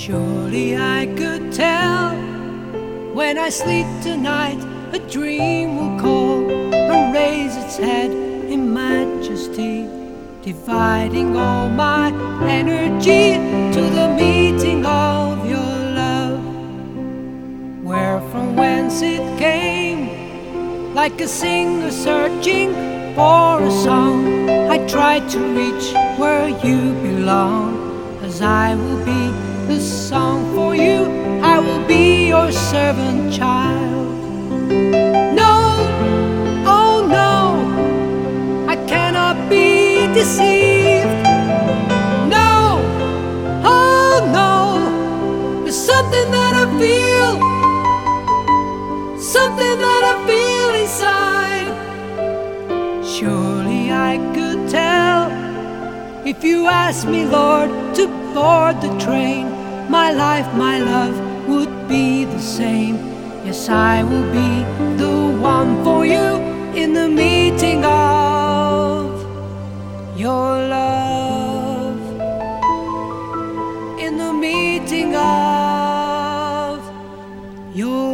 Surely I could tell when I sleep tonight, a dream will call and raise its head in majesty, dividing all my energy to the meeting of your love. Where from whence it came, like a singer searching for a song, I try to reach where you belong. As I will be the song for you, I will be your servant child. No, oh no, I cannot be deceived. No, oh no, there's something that I feel, something that I feel inside. Surely I could tell if you asked me, Lord, to board the train. My life, my love would be the same. Yes, I will be the one for you in the meeting of your love, in the meeting of your